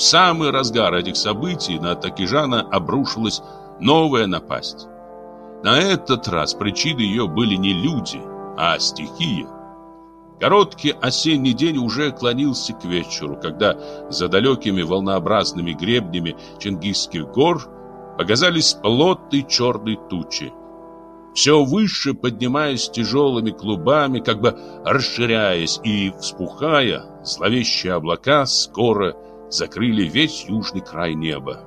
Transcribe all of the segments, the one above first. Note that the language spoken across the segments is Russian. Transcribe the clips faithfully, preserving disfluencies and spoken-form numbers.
В самый разгар этих событий на Такежана обрушилась новая напасть. На этот раз причиной ее были не люди, а стихия. Короткий осенний день уже клонился к вечеру, когда за далекими волнообразными гребнями Чингисских гор показались плотные черные тучи. Все выше, поднимаясь тяжелыми клубами, как бы расширяясь и вспухая, зловещие облака скоро закрыли весь южный край неба.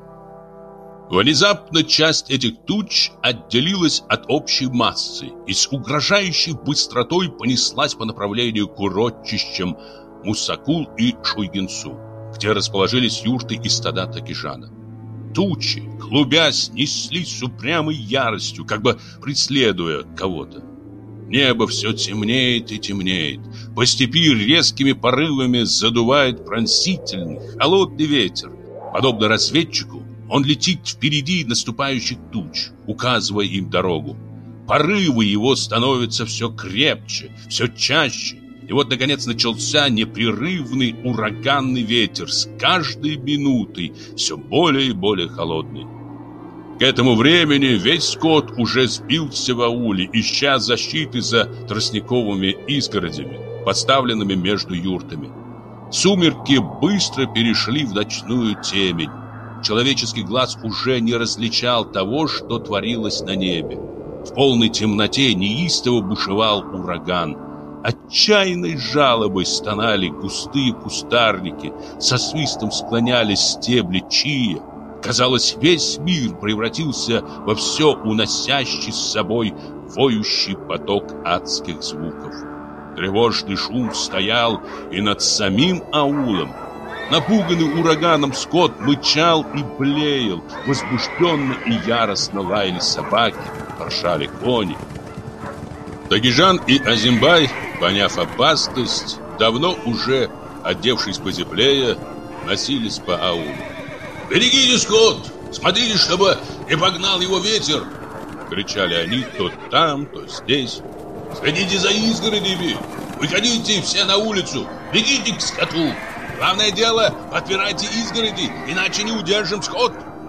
Внезапно часть этих туч отделилась от общей массы и с угрожающей быстротой понеслась по направлению к урочищам Мусакул и Шуйгинцу, где расположились юрты и стада Такежана. Тучи, клубясь, неслись с упрямой яростью, как бы преследуя кого-то. Небо все темнеет и темнеет. По степи резкими порывами задувает пронзительный, холодный ветер. Подобно разведчику, он летит впереди наступающих туч, указывая им дорогу. Порывы его становятся все крепче, все чаще. И вот, наконец, начался непрерывный ураганный ветер, с каждой минутой все более и более холодный. К этому времени весь скот уже сбился в ауле, ища защиты за тростниковыми изгородями, поставленными между юртами. Сумерки быстро перешли в ночную темень. Человеческий глаз уже не различал того, что творилось на небе. В полной темноте неистово бушевал ураган. Отчаянной жалобой стонали густые кустарники, со свистом склонялись стебли чия. Казалось, весь мир превратился во все уносящий с собой воющий поток адских звуков. Тревожный шум стоял и над самим аулом. Напуганный ураганом скот мычал и блеял, возбужденно и яростно лаяли собаки, поршали кони. Такежан и Азимбай, поняв опасность, давно уже, одевшись потеплее, носились по аулу. «Берегите скот! Смотрите, чтобы не погнал его ветер!» Кричали они то там, то здесь. «Следите за изгородями! Выходите все на улицу! Бегите к скоту! Главное дело, подпирайте изгороди, иначе не удержим скот!»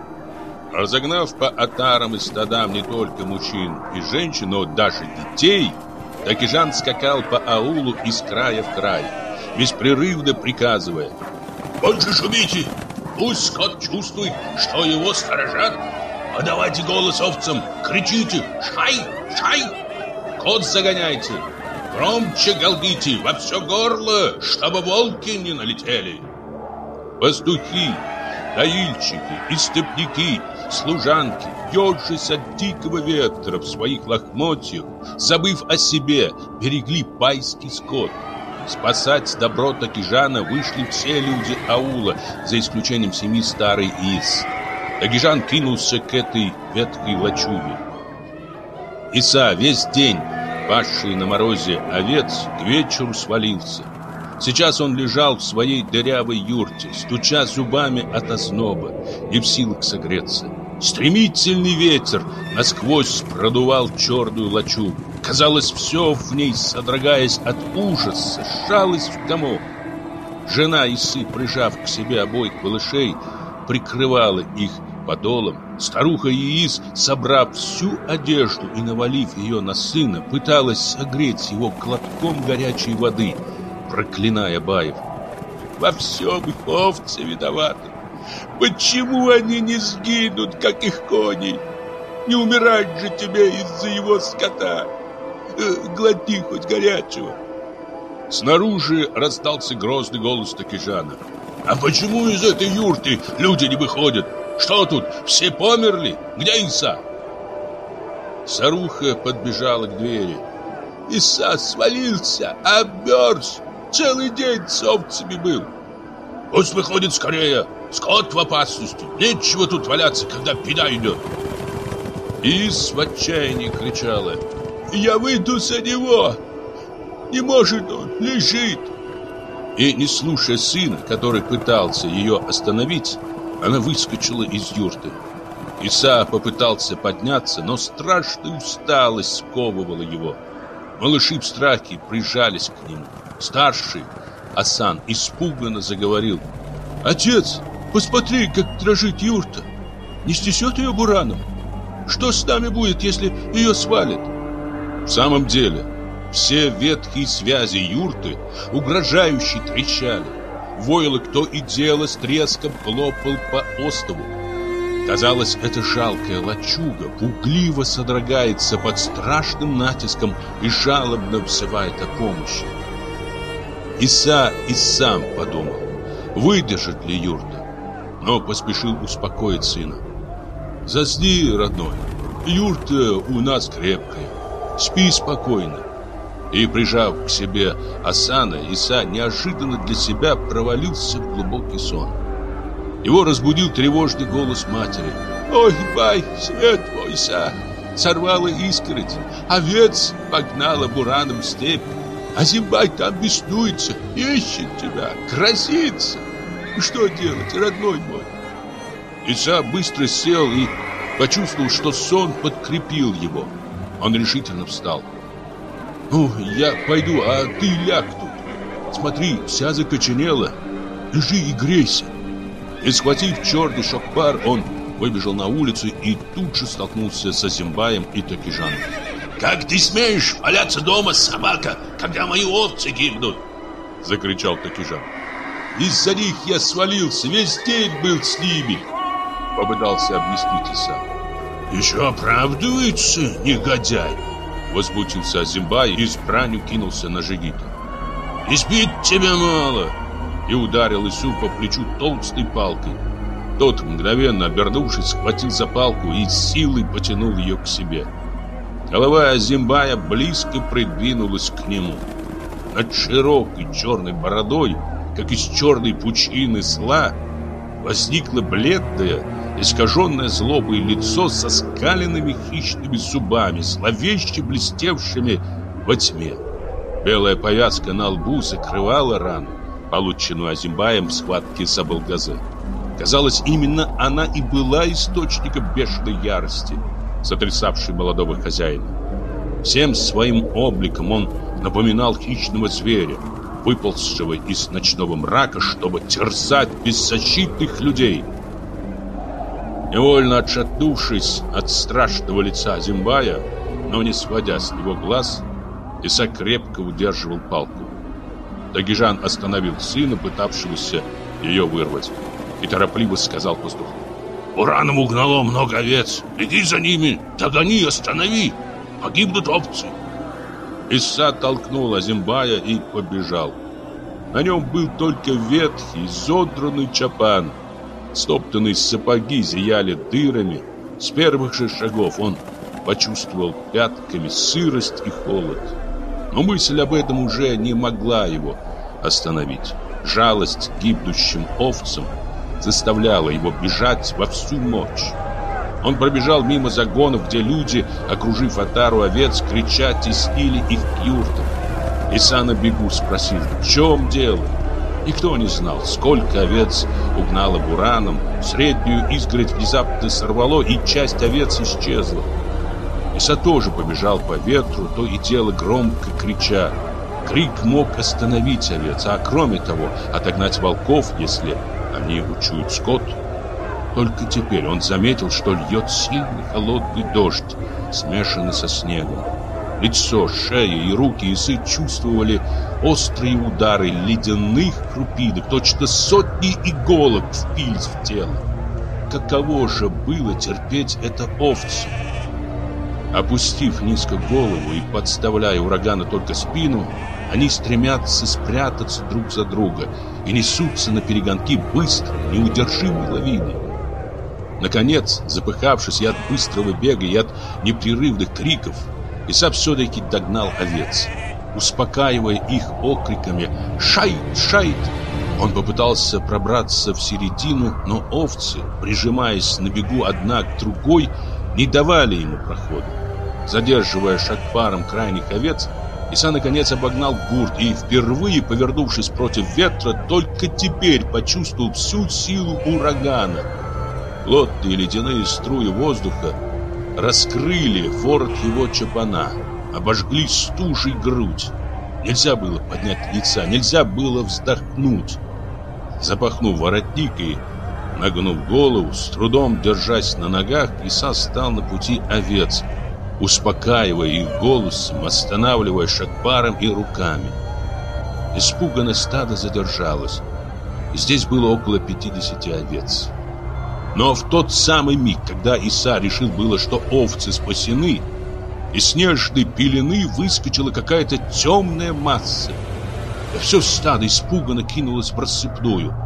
Разогнав по отарам и стадам не только мужчин и женщин, но даже детей, Такежан скакал по аулу из края в край, беспрерывно приказывая: «Больше шумите! Пусть скот чувствует, что его сторожат! Подавайте голос овцам! Кричите: шай! Шай! Кот загоняйте! Громче галдите во все горло, чтобы волки не налетели!» Пастухи, доильщики, истопники, служанки, ежась от дикого ветра в своих лохмотьях, забыв о себе, берегли пайский скот. Спасать добро Такежана вышли все люди аула, за исключением семи старой Ис. Такежан кинулся к этой ветхой лачуге. Иса, весь день пасший на морозе овец, к вечеру свалился. Сейчас он лежал в своей дырявой юрте, стуча зубами от озноба, не в силах согреться. Стремительный ветер насквозь продувал черную лачугу. Казалось, все в ней, содрогаясь от ужаса, сжалось в комок. Жена Исы, прижав к себе обоих малышей, прикрывала их подолом. Старуха Иис, собрав всю одежду и навалив ее на сына, пыталась согреть его глотком горячей воды, проклиная баев. «Во всем их овцы виноваты. Почему они не сгинут, как их кони? Не умирать же тебе из-за его скота. Э, глотни хоть горячего». Снаружи раздался грозный голос Такежана: «А почему из этой юрты люди не выходят? Что тут, все померли? Где Иса?» Старуха подбежала к двери. «Иса свалился, обмерз. Целый день с овцами был». «Пусть выходит скорее. Скот в опасности. Нечего тут валяться, когда беда идет». Ис в отчаянии кричала: «Я выйду за него. Не может он, лежит». И, не слушая сына, который пытался ее остановить, она выскочила из юрты. Иса попытался подняться, но страшная усталость сковывала его. Малыши в страхе прижались к нему. Старший, Асан, испуганно заговорил: «Отец, Посмотри, как дрожит юрта. Не снесет ее бураном? Что с нами будет, если ее свалит? В самом деле, все ветхие связи юрты угрожающе трещали. Войлок то и дело с треском хлопал по остову. Казалось, эта жалкая лачуга пугливо содрогается под страшным натиском и жалобно взывает о помощи. Иса и сам подумал, выдержит ли юрта, но поспешил успокоить сына. «Засни, родной, юрта у нас крепкая, спи спокойно». И, прижав к себе Асана, Иса неожиданно для себя провалился в глубокий сон. Его разбудил тревожный голос матери. «Ой, бай, свет мой, Иса, сорвала изгородь, овец погнала бураном в степь, а Зимбай там беснуется, ищет тебя, грозится. Что делать, родной мой?» Иса быстро сел и почувствовал, что сон подкрепил его. Он решительно встал. «Ну, я пойду, а ты ляг тут. Смотри, вся закоченела. Лежи и грейся». И, схватив черный шокпар, он выбежал на улицу и тут же столкнулся с Азимбаем и Такижаном. «Как ты смеешь валяться дома, собака, когда мои овцы гибнут?» — закричал Такижан. «Из-за них я свалился, весь день был с ними», — попытался объяснить Иса. «Еще оправдывается, негодяй!» — возмутился Азимбай и с бранью кинулся на Жигита. «Избить тебя мало!» И ударил Ису по плечу толстой палкой. Тот, мгновенно обернувшись, схватил за палку и силой потянул ее к себе. Голова Азимбая близко придвинулась к нему. Над широкой черной бородой, как из черной пучины зла, возникло бледное, искаженное злобой лицо со скаленными хищными зубами, зловеще блестевшими во тьме. Белая повязка на лбу закрывала рану, полученную Азимбаем в схватке с Абылгазе. Казалось, именно она и была источником бешеной ярости, сотрясавшей молодого хозяина. Всем своим обликом он напоминал хищного зверя, выползшего из ночного мрака, чтобы терзать беззащитных людей. Невольно отшатнувшись от страшного лица Азимбая, но не сводя с него глаз, Иса крепко удерживал палку. Такижан остановил сына, пытавшегося ее вырвать, и торопливо сказал пастуху: «Бураном угнало много овец. Иди за ними, догони, останови. Погибнут овцы». Иса толкнул Азимбая и побежал. На нем был только ветхий, изодранный чапан. Стоптанные сапоги зияли дырами. С первых же шагов он почувствовал пятками сырость и холод. Но мысль об этом уже не могла его остановить. Жалость к гибнущим овцам заставляла его бежать во всю мощь. Он пробежал мимо загонов, где люди, окружив отару овец, крича теснили их к юртам. Иса на бегу спросил, в чем дело? Никто не знал, сколько овец угнало бураном. Среднюю изгородь внезапно сорвало, и часть овец исчезла. Иса тоже побежал по ветру, то и дело громко крича. Крик мог остановить овец, а кроме того, отогнать волков, если они учуют скот. Только теперь он заметил, что льет сильный холодный дождь, смешанный со снегом. Лицо, шея и руки Исы чувствовали острые удары ледяных крупинок, точно сотни иголок впились в тело. Каково же было терпеть это овцу? Опустив низко голову и подставляя урагану только спину, они стремятся спрятаться друг за друга и несутся наперегонки быстрой, неудержимой лавиной. Наконец, запыхавшись и от быстрого бега, и от непрерывных криков, Иса все-таки догнал овец. Успокаивая их окриками «Шайт! Шайт!», он попытался пробраться в середину, но овцы, прижимаясь на бегу одна к другой, не давали ему прохода. Задерживая шагпаром крайних овец, Иса наконец обогнал гурт и, впервые повернувшись против ветра, только теперь почувствовал всю силу урагана. Плотные ледяные струи воздуха раскрыли ворот его чапана, обожгли стужей грудь. Нельзя было поднять лица, нельзя было вздохнуть. Запахнув воротник и Нагнув голову, с трудом держась на ногах, Иса стал на пути овец, успокаивая их голосом, останавливая шагбаром и руками. Испуганное стадо задержалось. Здесь было около пятидесяти овец. Но в тот самый миг, когда Иса решил было, что овцы спасены, из снежной пелены выскочила какая-то темная масса. И все стадо испуганно кинулось в рассыпную.